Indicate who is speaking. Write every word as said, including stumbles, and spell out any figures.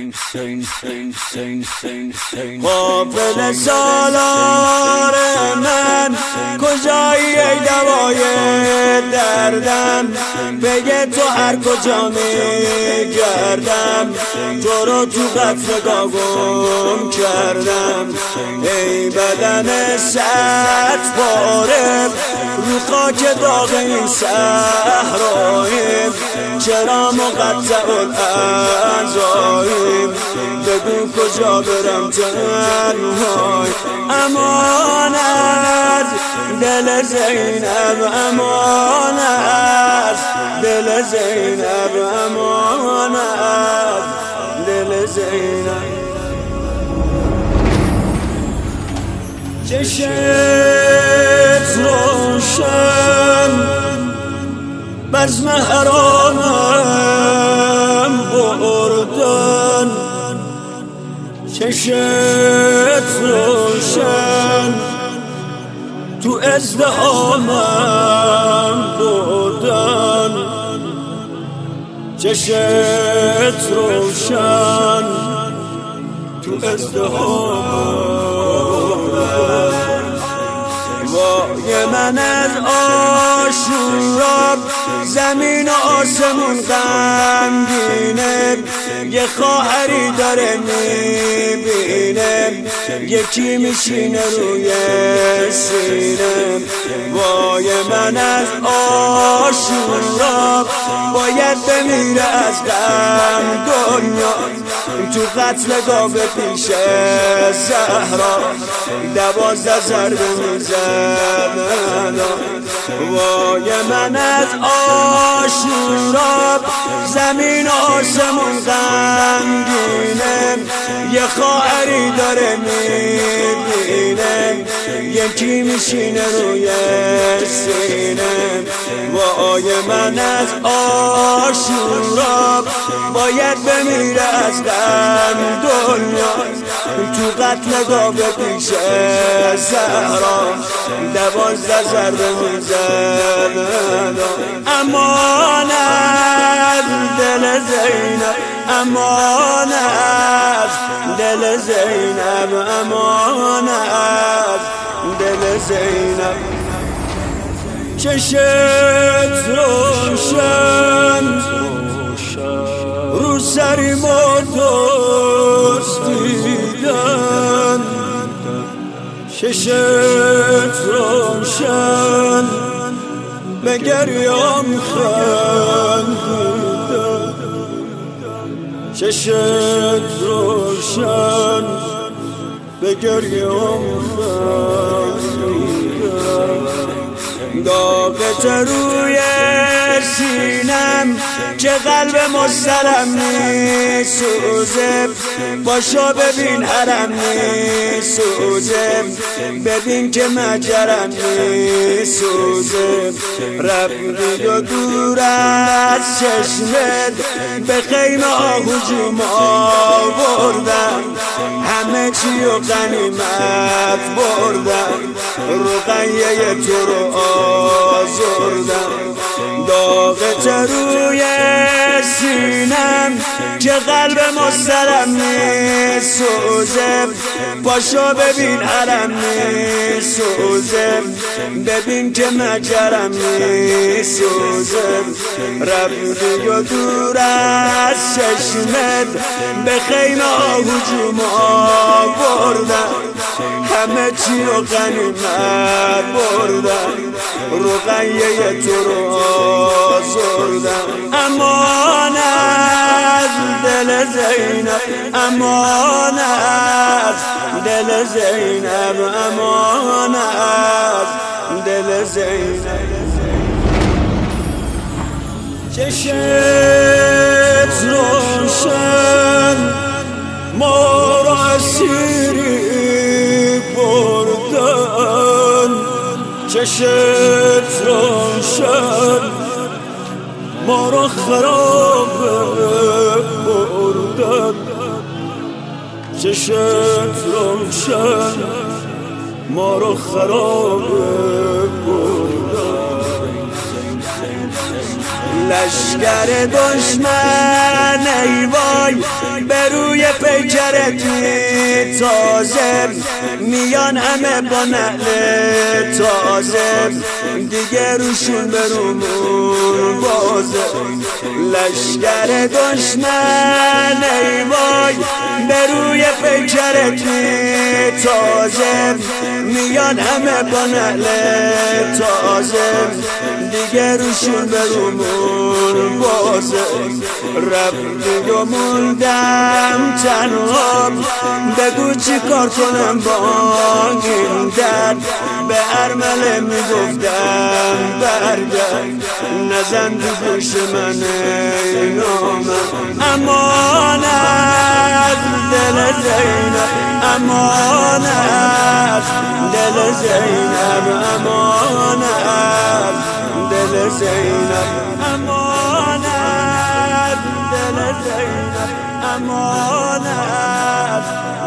Speaker 1: قافل سالار من کجایی ای دوای دردم، بگه تو هر کجا میگردم، تو رو تو قطرگاه گم کردم. ای بدن صد پاره رو خاک داغ این صحراییم، چرا مقطع الاعضاییم، بگو کجا برم تنهای. امانت دل زینب، امانت دل زینب، امانت دل زینب. چشت روشن بزم حرامم بردن، چشت روشن تو ازدهامم بردن، چشت روشن تو ازدهامم. وای من از آشورا زمین و آسمون غمگینه، یه خواهری داره میبینه، یکی میشینه روی سینه. وای من از آشورا باید بمیره از غم دنیا، تو قتلگاه پیش زهرا دوازده ضربه میزنن. وای من از آشورا زمین و آسمون غمگینه، یه خواهری داره میبینه، یکی میشینه روی سینه. وای من از آشورا باید بمیره از غم دنیا، تو قتلگاه پیش زهرا دوازده ضربه میزنن. امانت دل زینب، امانت دل زینب، امانت دل زینب. چشت روشن رو سری ما دزدیدن، چشت روشن به گریام خندیدن، چشت روشن به گریام خندیدن. داغت روی سینم که قلب مسترم میسوزه، باشو ببین حرم میسوزه، ببین که مجرم میسوزه. رفتی و دور از چشمت به خیمه ها هجوم آوردم، همه چی و غنیمت بردم، رقیه تو رو آزردم. داغت روی سینم که قلب مسترم میسوزه، پاشو ببین علم میسوزه، ببین که مجرم میسوزه. رفتی و دور از چشمت به خیمه ها هجوم آوردم، همه چی و غنیمت بردم، رقیه تو رو آزردم. امانت دل زینب، امانت دل زینب، امانت دل زینب. چشت روشن ما را اسیری بردن، چشت روشن ما را خراب بردن، چشت روشن ما را خراب بردن. لشکر دشمن ای وای به روی پیکرت تازه میان همه با نعل تازه دیگه روشون برومون بازه لشکر دشمن ای وای بروی پیکرت تازه میان همه با نعل تازه دیگه روشون برومون بازه رفتی و موندم تنها بگو چی کار کنم با این درد به ارمله میگفتم برگرد نزن تو گوش من ای نامم امانت دل زینب امانت دل زینب امانت دل زینب امانت دل زینب امانت